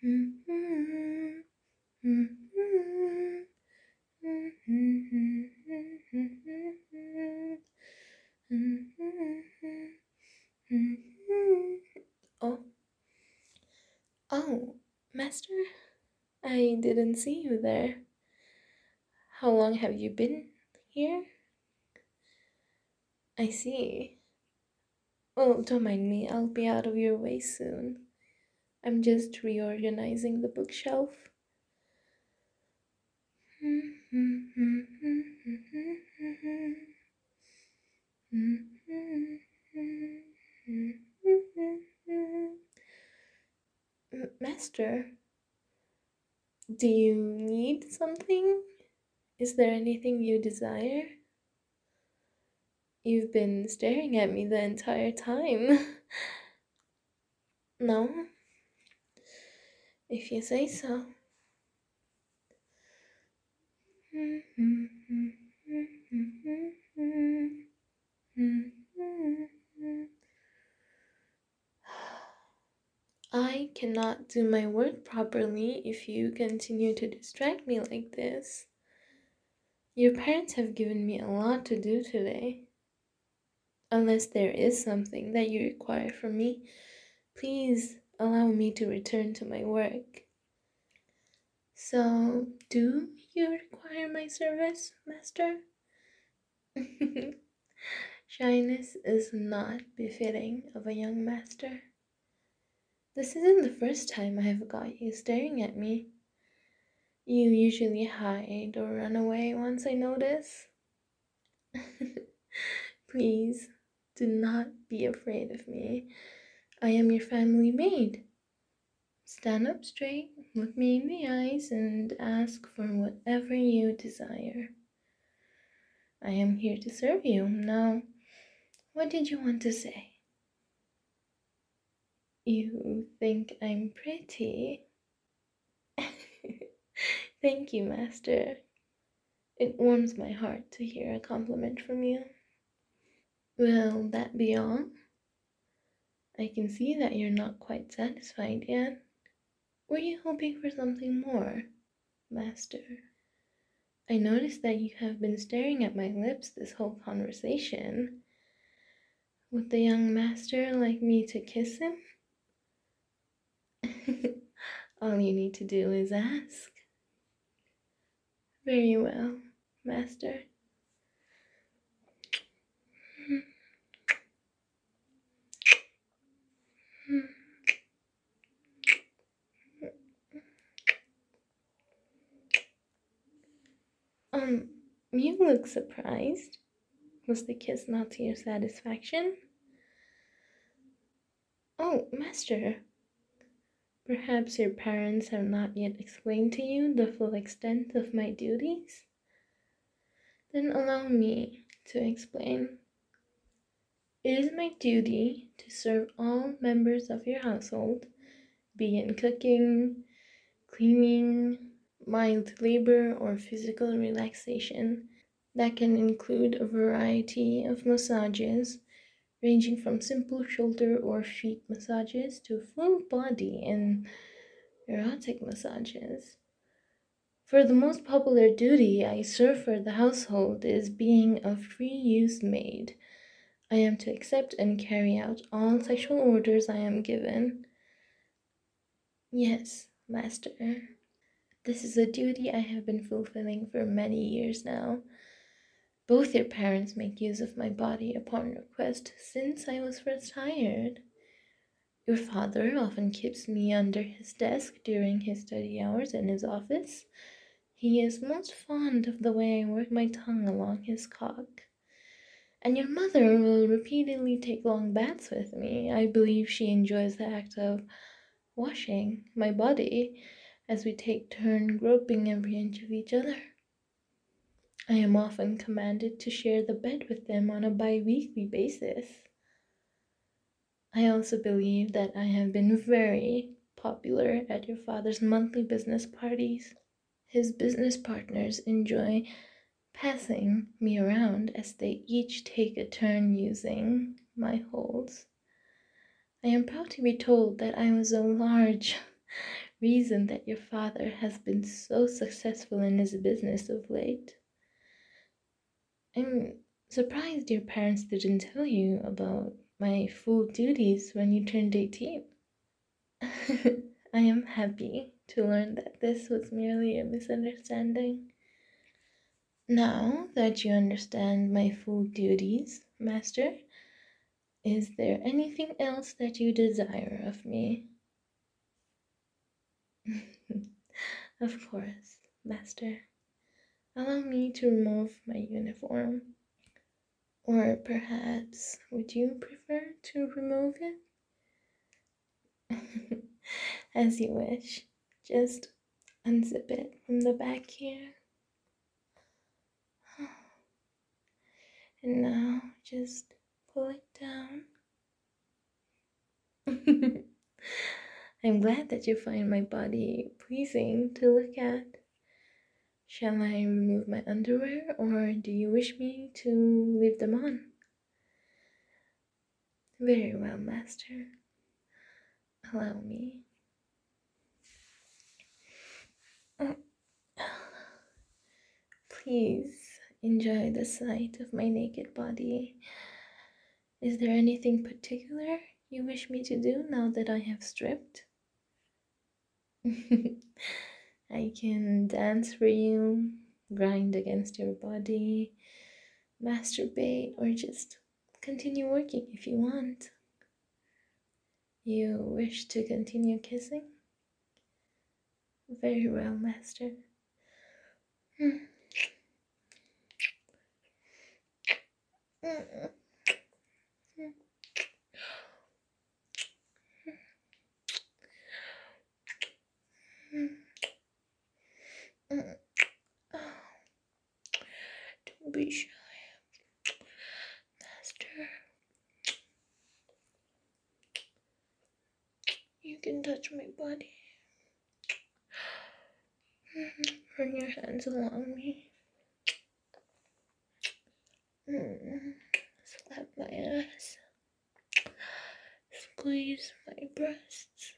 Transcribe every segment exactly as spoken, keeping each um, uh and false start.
Oh, oh, Master, I didn't see you there. How long have you been here? I see. Oh, don't mind me, I'll be out of your way soon. I'm just reorganizing the bookshelf. Master, do you need something? Is there anything you desire? You've been staring at me the entire time. No? If you say so. I cannot do my work properly if you continue to distract me like this. Your parents have given me a lot to do today. Unless there is something that you require from me, please allow me to return to my work. So, do you require my service, Master? Shyness is not befitting of a young master. This isn't the first time I have got you staring at me. You usually hide or run away once I notice. Please, do not be afraid of me. I am your family maid. Stand up straight, look me in the eyes, and ask for whatever you desire. I am here to serve you. Now, what did you want to say? You think I'm pretty? Thank you, Master. It warms my heart to hear a compliment from you. Will that be all? I can see that you're not quite satisfied yet. Were you hoping for something more, Master? I noticed that you have been staring at my lips this whole conversation. Would the young master like me to kiss him? All you need to do is ask. Very well, Master. Um, you look surprised. Was the kiss not to your satisfaction? Oh, Master, perhaps your parents have not yet explained to you the full extent of my duties? Then allow me to explain. It is my duty to serve all members of your household, be it cooking, cleaning, mild labor, or physical relaxation. That can include a variety of massages, ranging from simple shoulder or feet massages to full body and erotic massages. For the most popular duty I serve for the household is being a free use maid. I am to accept and carry out all sexual orders I am given. Yes, Master. This is a duty I have been fulfilling for many years now. Both your parents make use of my body upon request since I was first hired. Your father often keeps me under his desk during his study hours in his office. He is most fond of the way I work my tongue along his cock. And your mother will repeatedly take long baths with me. I believe she enjoys the act of washing my body as we take turn groping every inch of each other. I am often commanded to share the bed with them on a bi-weekly basis. I also believe that I have been very popular at your father's monthly business parties. His business partners enjoy passing me around as they each take a turn using my holes. I am proud to be told that I was a large reason that your father has been so successful in his business of late. I'm surprised your parents didn't tell you about my full duties when you turned eighteen. I am happy to learn that this was merely a misunderstanding. Now that you understand my full duties, Master, is there anything else that you desire of me? Of course, Master. Allow me to remove my uniform. Or perhaps, would you prefer to remove it? As you wish. Just unzip it from the back here. And now just pull it down. I'm glad that you find my body pleasing to look at. Shall I remove my underwear, or do you wish me to leave them on? Very well, Master. Allow me. Please enjoy the sight of my naked body. Is there anything particular you wish me to do now that I have stripped? I can dance for you, grind against your body, masturbate, or just continue working if you want. You wish to continue kissing? Very well, Master. Don't be shy, Master. You can touch my body. Run your hands along me. Slap my ass. Squeeze my breasts.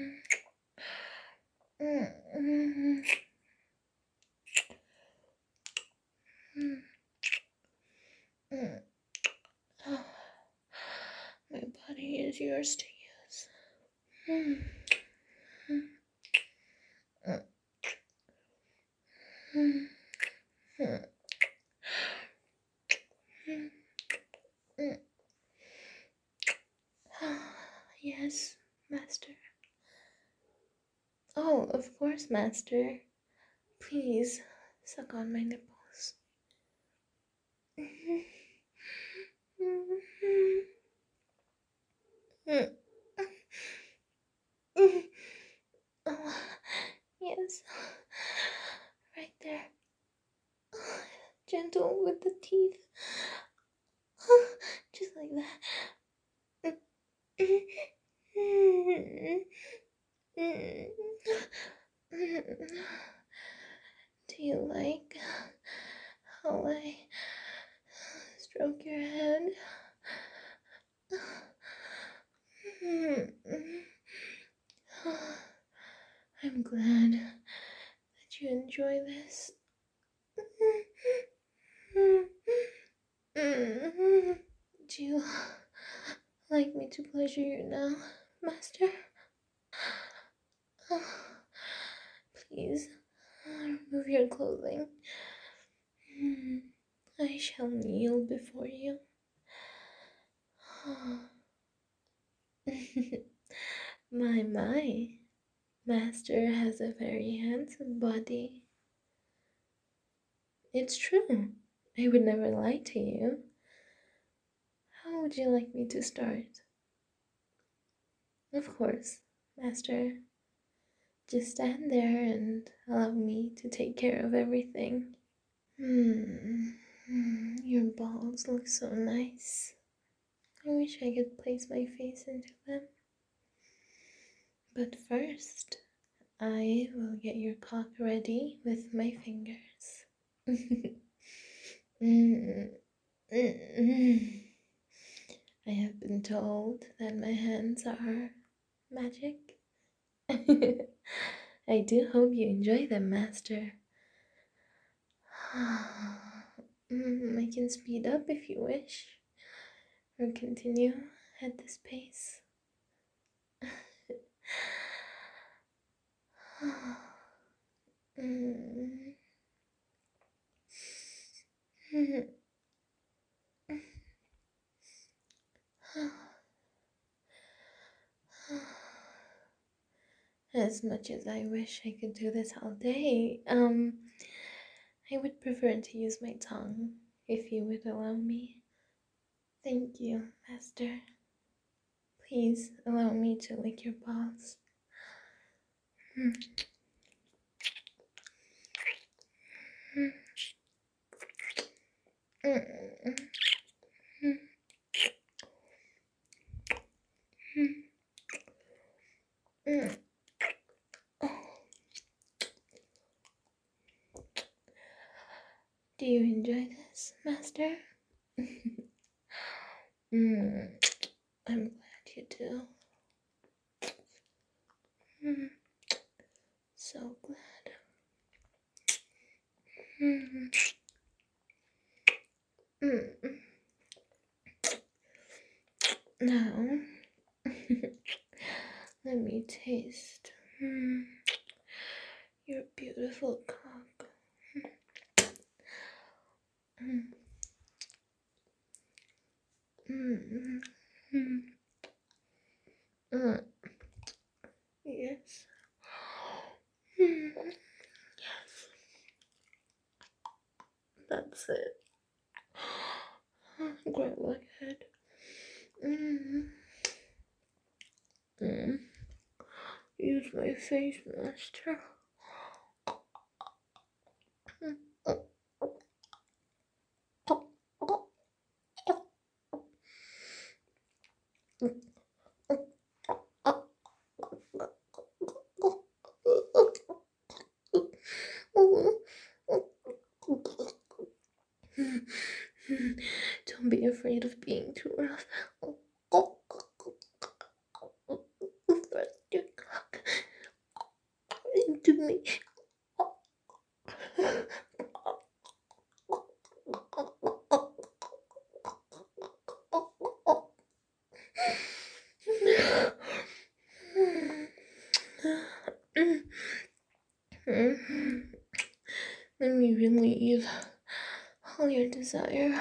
My body is yours to use. Yes, Master. Oh, of course, Master. Please, suck on my nipples. Oh, yes. Right there. Gentle with the teeth. Just like that. Do you like how I stroke your head? I'm glad that you enjoy this. Do you like me to pleasure you now, Master? Please, remove your clothing. I shall kneel before you. My, my, Master has a very handsome body. It's true. I would never lie to you. How would you like me to start? Of course, Master. Just stand there and allow me to take care of everything. Hmm. Your balls look so nice. I wish I could place my face into them. But first, I will get your cock ready with my fingers. I have been told that my hands are magic. I do hope you enjoy them, Master. Mm, I can speed up if you wish, or continue at this pace. Mm. As much as I wish I could do this all day, um, I would prefer to use my tongue, if you would allow me. Thank you, Master. Please allow me to lick your paws. Do you enjoy this, Master? mm, I'm glad you do. Mm, so glad. Mm, mm. Now, let me taste mm, your beautiful cock. Mm, mm, mm, mm. Yes. Mm, yes. That's it. Go ahead. Mm, mm. Use my face, Master. Don't be afraid of being too rough. Thrust your cock into me. Let me relieve all your desire.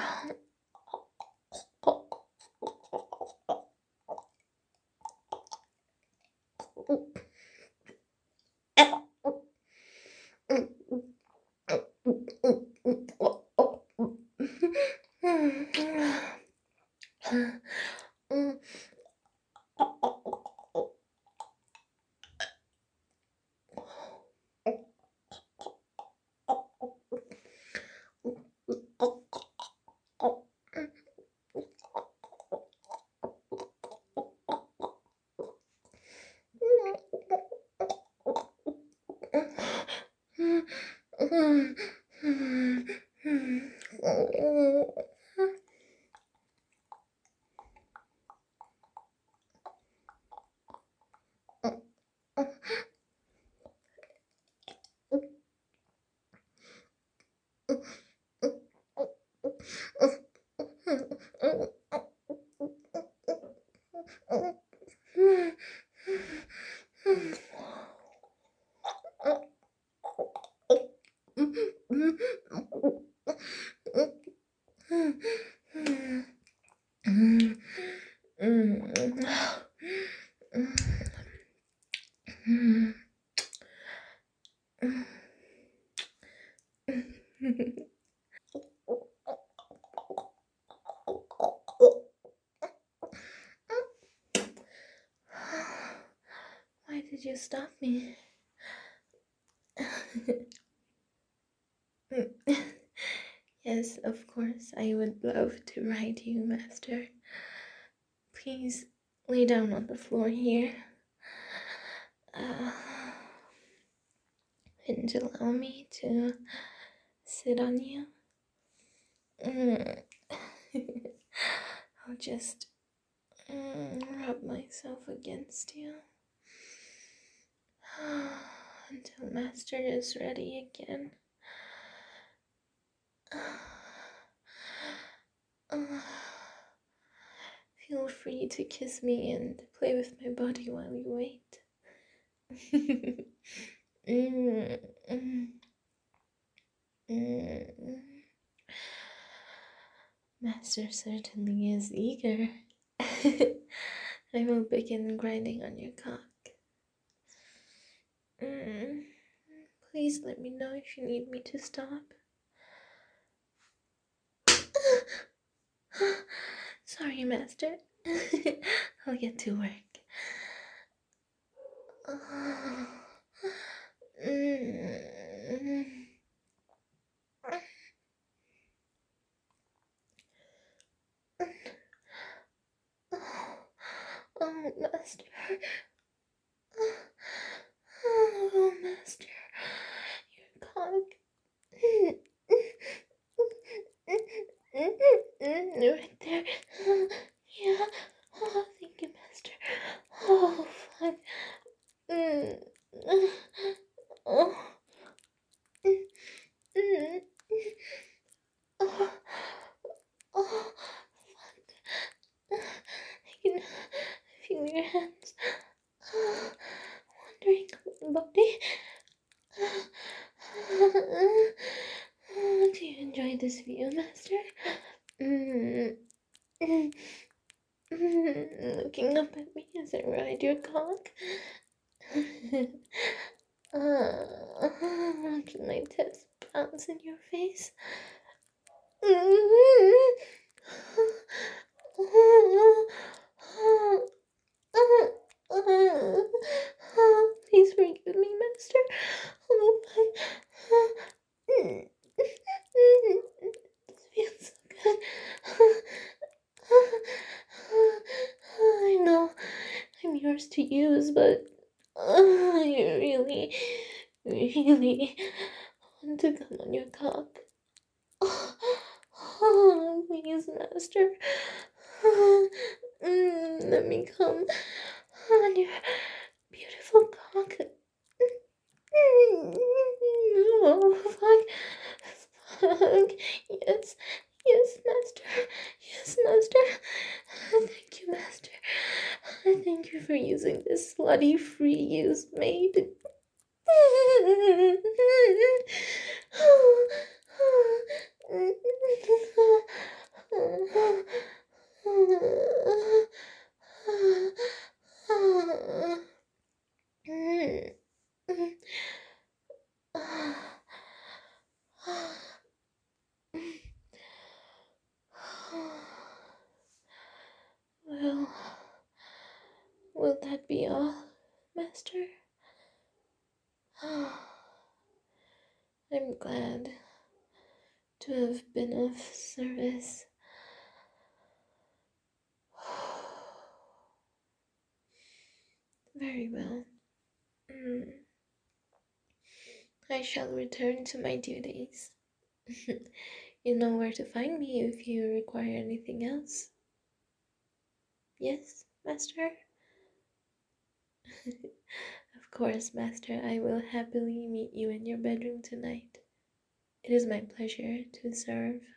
Why did you stop me? Yes, of course, I would love to ride you, Master. Please lay down on the floor here. Uh, and allow me to sit on you. Mm. I'll just mm, rub myself against you. until Master is ready again. Feel free to kiss me and play with my body while you wait. mm, mm, mm. Master certainly is eager. I will begin grinding on your cock. Mm. Please let me know if you need me to stop. Sorry, Master. I'll get to work. Mm. Oh, Master. Oh, Master. Your cock. Right there. Yeah. Oh, thank you, Master. Oh, fuck. Mm. Oh. Mm. Oh. Oh, fuck. I can feel your hands wandering up my body. Do you enjoy this view, Master? Mm. Mm. Mm. Looking up at me as I ride your cock. uh, can my tits bounce in your face? Mm. Please forgive me, Master. Oh, this feels so good. I know I'm yours to use, but I really, really want to come on your cock. Oh, please, Master. Mm, let me come on your beautiful cock. Oh, fuck. Fuck. Yes. Yes, Master. Yes, Master. Thank you, Master. Thank you for using this slutty free use maid. Well, will that be all, Master? I'm glad to have been of service. Very well. Mm. I shall return to my duties. You know where to find me if you require anything else. Yes, Master? Of course, Master, I will happily meet you in your bedroom tonight. It is my pleasure to serve.